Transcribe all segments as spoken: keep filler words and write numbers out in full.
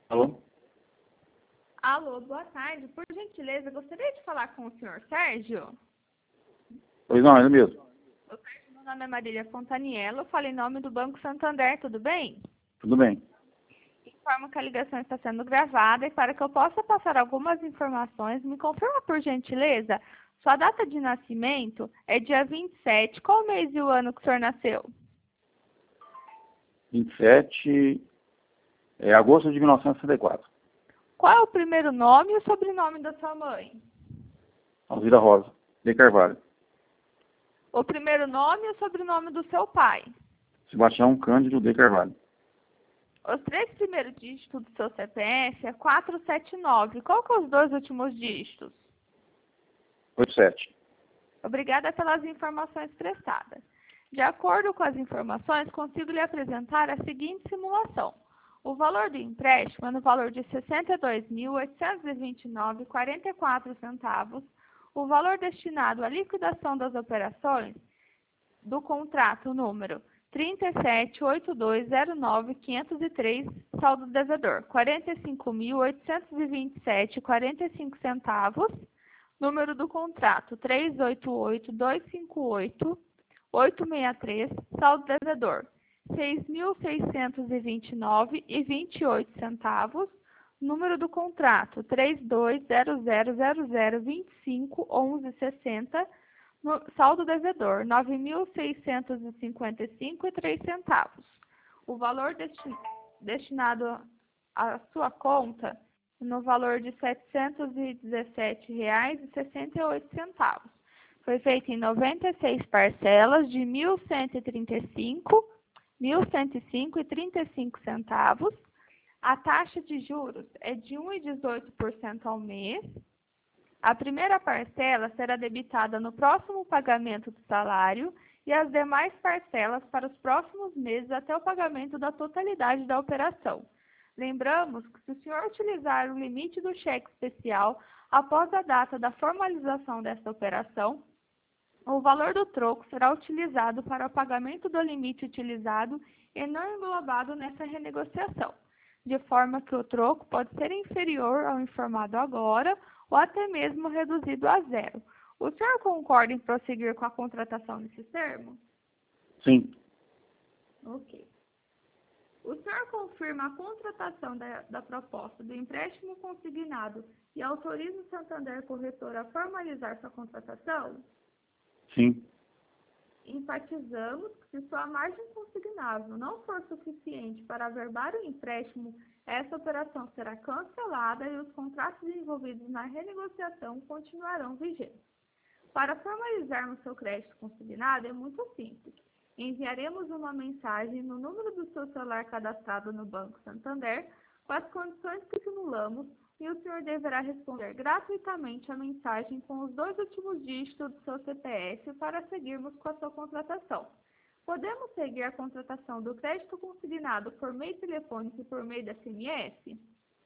Alô? Alô, boa tarde. Por gentileza, gostaria de falar com o senhor Sérgio? Pois não, ele mesmo. O Sérgio, meu nome é Marília Fontaniello, eu falo em nome do Banco Santander, tudo bem? Tudo bem. Informo que a ligação está sendo gravada e para que eu possa passar algumas informações, me confirma por gentileza, sua data de nascimento é dia vinte e sete, qual o mês e o ano que o senhor nasceu? vinte e sete é agosto de mil novecentos e sessenta e quatro. Qual é o primeiro nome e o sobrenome da sua mãe? Alzira Rosa, de Carvalho. O primeiro nome e o sobrenome do seu pai? Sebastião Cândido de Carvalho. Os três primeiros dígitos do seu C P F é quatrocentos e setenta e nove. Qual que são os dois últimos dígitos? oitenta e sete. Obrigada pelas informações prestadas. De acordo com as informações, consigo lhe apresentar a seguinte simulação. O valor do empréstimo é no valor de sessenta e dois mil, oitocentos e vinte e nove reais e quarenta e quatro centavos. O valor destinado à liquidação das operações do contrato número trinta e sete, oitenta e dois, zero nove, quinhentos e três, saldo devedor, quarenta e cinco mil, oitocentos e vinte e sete reais e quarenta e cinco centavos. Número do contrato trezentos e oitenta e oito, duzentos e cinquenta e oito, oitocentos e sessenta e três, saldo devedor seis mil seiscentos e vinte e nove reais e vinte e oito centavos. Número do contrato três dois zero zero zero zero vinte e cinco, onze, sessenta, no, saldo devedor nove mil seiscentos e cinquenta e cinco reais e três centavos. O valor desti destinado à sua conta no valor de setecentos e dezessete reais e sessenta e oito centavos. Foi feito em noventa e seis parcelas de mil cento e trinta e cinco, mil cento e cinco reais e trinta e cinco centavos. A taxa de juros é de um vírgula dezoito por cento ao mês. A primeira parcela será debitada no próximo pagamento do salário e as demais parcelas para os próximos meses até o pagamento da totalidade da operação. Lembramos que se o senhor utilizar o limite do cheque especial após a data da formalização desta operação, o valor do troco será utilizado para o pagamento do limite utilizado e não englobado nessa renegociação, de forma que o troco pode ser inferior ao informado agora ou até mesmo reduzido a zero. O senhor concorda em prosseguir com a contratação nesses termos? Sim. Ok. O senhor confirma a contratação da, da proposta do empréstimo consignado e autoriza o Santander Corretor a formalizar sua contratação? Sim. Enfatizamos que se sua margem consignável não for suficiente para averbar o empréstimo, essa operação será cancelada e os contratos envolvidos na renegociação continuarão vigentes. Para formalizarmos seu crédito consignado é muito simples. Enviaremos uma mensagem no número do seu celular cadastrado no Banco Santander com as condições que simulamos e o senhor deverá responder gratuitamente a mensagem com os dois últimos dígitos do seu C P F para seguirmos com a sua contratação. Podemos seguir a contratação do crédito consignado por meio telefônico e por meio da S M S?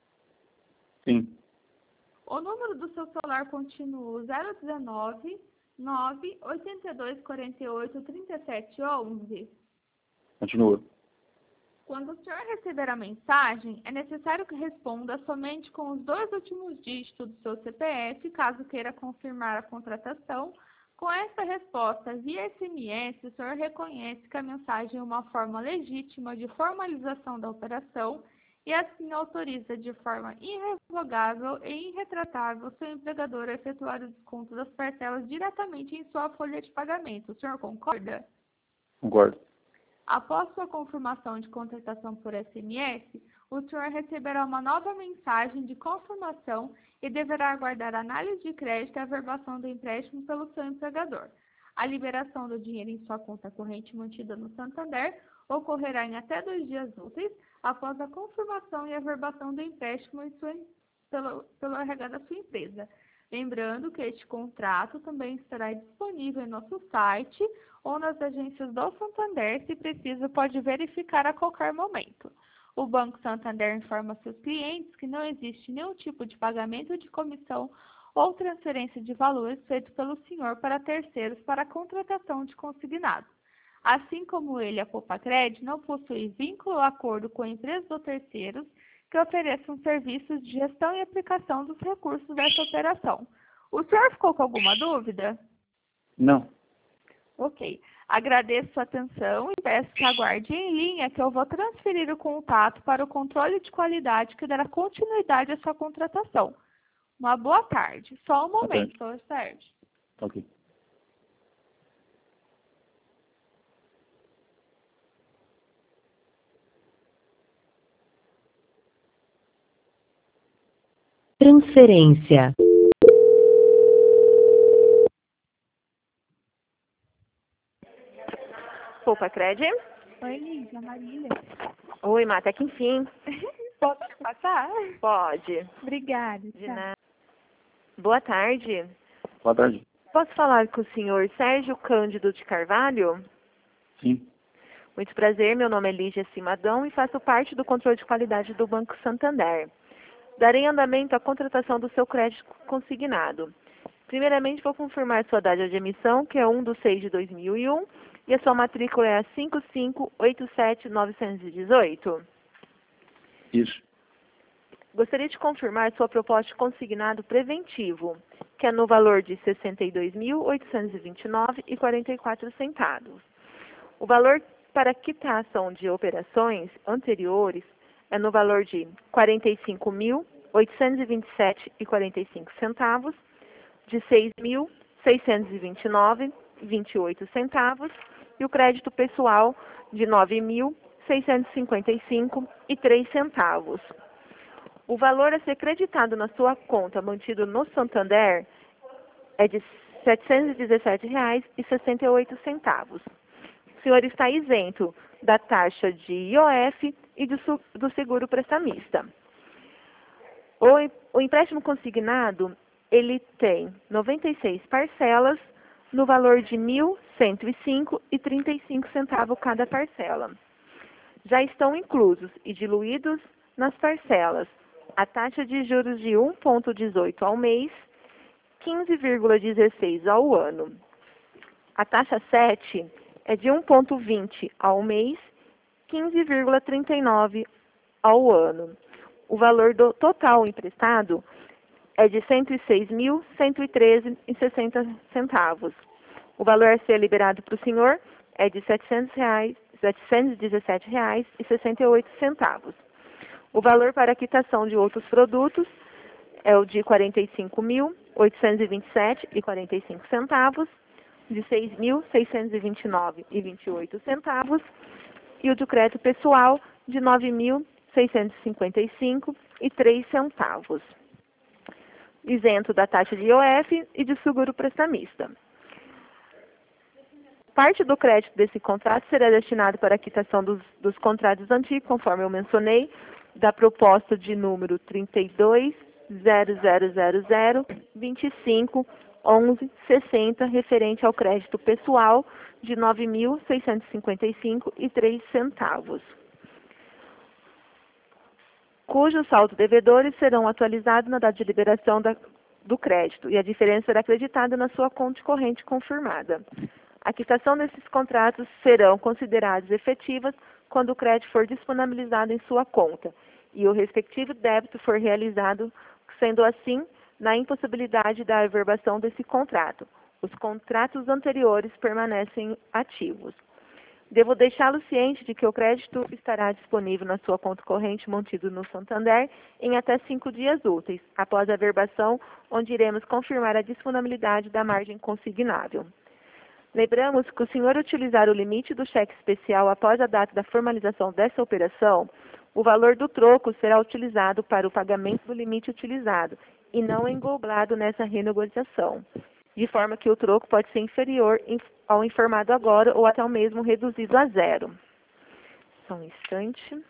Sim. O número do seu celular continua zero um nove, nove oito dois quatro oito, três sete um um? Continua. Quando o senhor receber a mensagem, é necessário que responda somente com os dois últimos dígitos do seu C P F, caso queira confirmar a contratação. Com essa resposta via S M S, o senhor reconhece que a mensagem é uma forma legítima de formalização da operação e assim autoriza de forma irrevogável e irretratável seu empregador a efetuar o desconto das parcelas diretamente em sua folha de pagamento. O senhor concorda? Concordo. Após sua confirmação de contratação por S M S, o senhor receberá uma nova mensagem de confirmação e deverá aguardar a análise de crédito e a averbação do empréstimo pelo seu empregador. A liberação do dinheiro em sua conta corrente mantida no Santander ocorrerá em até dois dias úteis após a confirmação e averbação do empréstimo em sua, pelo, pelo R H da sua empresa. Lembrando que este contrato também estará disponível em nosso site ou nas agências do Santander, se preciso, pode verificar a qualquer momento. O Banco Santander informa seus clientes que não existe nenhum tipo de pagamento de comissão ou transferência de valores feito pelo senhor para terceiros para a contratação de consignado. Assim como ele, a Poupa Cred, não possui vínculo ou acordo com empresas ou terceiros, que ofereçam serviços de gestão e aplicação dos recursos dessa operação. O senhor ficou com alguma dúvida? Não. Ok. Agradeço sua atenção e peço que aguarde em linha que eu vou transferir o contato para o controle de qualidade que dará continuidade à sua contratação. Uma boa tarde. Só um momento, senhor Sérgio. Ok. Transferência. Poupa Cred? Oi, Lígia, Marília. Oi, Mata, que enfim. Posso passar? Pode. Obrigada. De tchau. nada. Boa tarde. Boa tarde. Posso falar com o senhor Sérgio Cândido de Carvalho? Sim. Muito prazer, meu nome é Lígia Cimadão e faço parte do controle de qualidade do Banco Santander. Darei andamento à contratação do seu crédito consignado. Primeiramente, vou confirmar sua data de emissão, que é um de seis de dois mil e um, e a sua matrícula é a cinco cinco oito sete nove um oito. Isso. Gostaria de confirmar sua proposta de consignado preventivo, que é no valor de sessenta e dois mil oitocentos e vinte e nove reais e quarenta e quatro centavos. O valor para quitação de operações anteriores é no valor de quarenta e cinco mil oitocentos e vinte e sete reais e quarenta e cinco centavos, de seis mil seiscentos e vinte e nove reais e vinte e oito centavos e o crédito pessoal de nove mil seiscentos e cinquenta e cinco reais e três centavos. O valor a ser creditado na sua conta mantido no Santander é de setecentos e dezessete reais e sessenta e oito centavos. O senhor está isento da taxa de I O F e do, do seguro prestamista. O, o empréstimo consignado, ele tem noventa e seis parcelas no valor de mil cento e cinco reais e trinta e cinco centavos cada parcela. Já estão inclusos e diluídos nas parcelas a taxa de juros de um vírgula dezoito ao mês, quinze vírgula dezesseis ao ano. A taxa sete é de um vírgula vinte ao mês, quinze vírgula trinta e nove ao ano. O valor do total emprestado é de cento e seis mil cento e treze reais e sessenta centavos. O valor a ser liberado para o senhor é de setecentos reais, setecentos e dezessete reais e sessenta e oito centavos. O valor para a quitação de outros produtos é o de quarenta e cinco mil oitocentos e vinte e sete reais e quarenta e cinco centavos, de seis mil seiscentos e vinte e nove reais e vinte e oito centavos e o do crédito pessoal de nove mil seiscentos e cinquenta e cinco reais e três centavos. Isento da taxa de I O F e de seguro prestamista. Parte do crédito desse contrato será destinado para a quitação dos, dos contratos antigos, conforme eu mencionei, da proposta de número trinta e dois zero zero zero zero vinte e cinco onze sessenta, referente ao crédito pessoal de nove mil seiscentos e cinquenta e cinco reais e três centavos, cujos saldos devedores serão atualizados na data de liberação da, do crédito e a diferença será acreditada na sua conta corrente confirmada. A quitação desses contratos serão consideradas efetivas quando o crédito for disponibilizado em sua conta e o respectivo débito for realizado, sendo assim, na impossibilidade da averbação desse contrato. Os contratos anteriores permanecem ativos. Devo deixá-lo ciente de que o crédito estará disponível na sua conta corrente mantido no Santander em até cinco dias úteis, após a averbação, onde iremos confirmar a disponibilidade da margem consignável. Lembramos que o senhor utilizar o limite do cheque especial após a data da formalização dessa operação, o valor do troco será utilizado para o pagamento do limite utilizado e não englobado nessa renegociação, de forma que o troco pode ser inferior ao informado agora ou até mesmo reduzido a zero. Só um instante.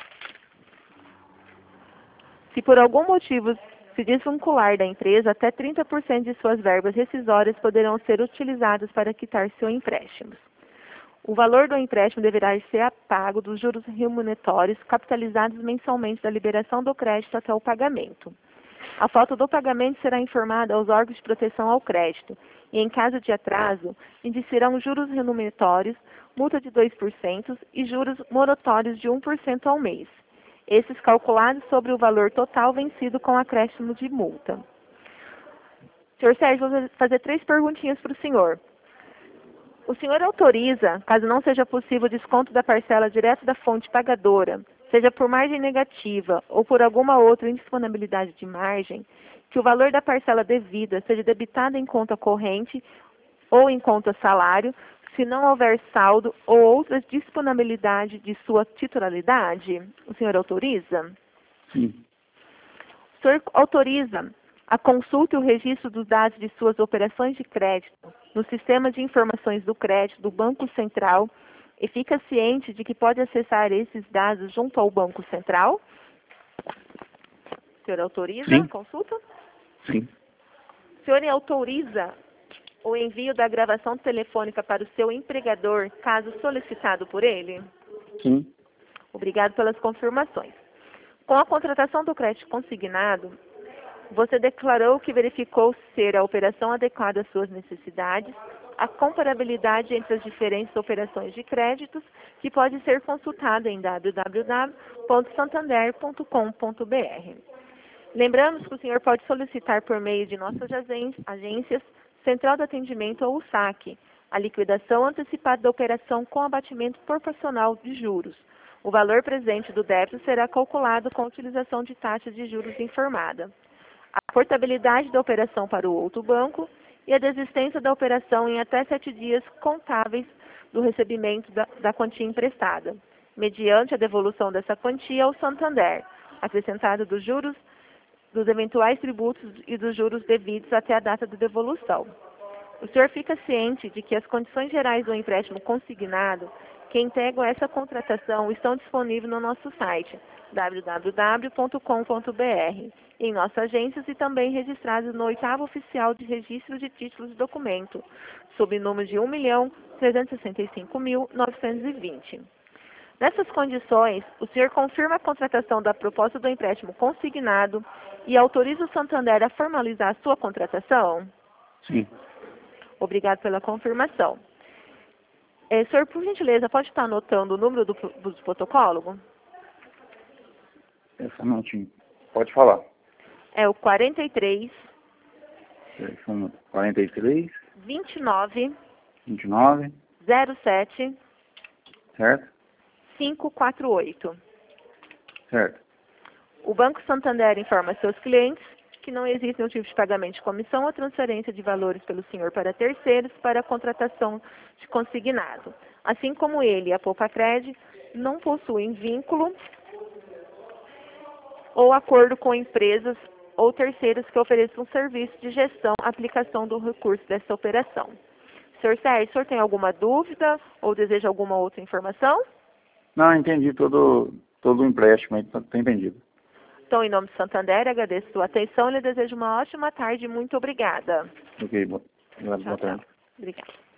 Se por algum motivo se desvincular da empresa, até trinta por cento de suas verbas rescisórias poderão ser utilizadas para quitar seus empréstimos. O valor do empréstimo deverá ser pago dos juros remuneratórios capitalizados mensalmente da liberação do crédito até o pagamento. A falta do pagamento será informada aos órgãos de proteção ao crédito e, em caso de atraso, indiciarão juros remuneratórios, multa de dois por cento e juros moratórios de um por cento ao mês. esses calculados sobre o valor total vencido com acréscimo de multa. Senhor Sérgio, vou fazer três perguntinhas para o senhor. O senhor autoriza, caso não seja possível o desconto da parcela direto da fonte pagadora, seja por margem negativa ou por alguma outra indisponibilidade de margem, que o valor da parcela devida seja debitado em conta corrente ou em conta salário, se não houver saldo ou outra disponibilidade de sua titularidade? O senhor autoriza? Sim. O senhor autoriza a consulta e o registro dos dados de suas operações de crédito no sistema de informações do crédito do Banco Central e fica ciente de que pode acessar esses dados junto ao Banco Central? O senhor autoriza Sim. a consulta? Sim. O senhor autoriza o envio da gravação telefônica para o seu empregador, caso solicitado por ele? Sim. Obrigado pelas confirmações. Com a contratação do crédito consignado, você declarou que verificou ser a operação adequada às suas necessidades, a comparabilidade entre as diferentes operações de créditos, que pode ser consultada em w w w ponto santander ponto com ponto b r. Lembramos que o senhor pode solicitar por meio de nossas agências, Central de Atendimento ou o saque, a liquidação antecipada da operação com abatimento proporcional de juros. O valor presente do débito será calculado com a utilização de taxa de juros informada. A portabilidade da operação para o outro banco e a desistência da operação em até sete dias contáveis do recebimento da, da quantia emprestada, mediante a devolução dessa quantia ao Santander, acrescentado dos juros, dos eventuais tributos e dos juros devidos até a data de devolução. O senhor fica ciente de que as condições gerais do empréstimo consignado que integram essa contratação estão disponíveis no nosso site, w w w ponto com ponto b r, em nossas agências e também registrados no oitavo Oficial de Registro de Títulos de Documento, sob número de um milhão trezentos e sessenta e cinco mil novecentos e vinte. Nessas condições, o senhor confirma a contratação da proposta do empréstimo consignado e autoriza o Santander a formalizar a sua contratação? Sim. Obrigado pela confirmação. É, senhor, por gentileza, pode estar anotando o número do, do protocolo? Essa não tinha. Pode falar. É o quarenta e três, quarenta e três, vinte e nove, vinte e nove, zero sete, certo? quinhentos e quarenta e oito. Certo. O Banco Santander informa seus clientes que não existe nenhum tipo de pagamento de comissão ou transferência de valores pelo senhor para terceiros para a contratação de consignado. Assim como ele e a Poupa-Cred não possuem vínculo ou acordo com empresas ou terceiros que ofereçam serviço de gestão, aplicação do recurso dessa operação. senhor Sérgio, o senhor tem alguma dúvida ou deseja alguma outra informação? Não, entendi todo, todo o empréstimo, está entendido. Então, em nome do Santander, agradeço a sua atenção e lhe desejo uma ótima tarde. Muito obrigada. Ok, boa, boa Tchau, tarde. tchau. Obrigada.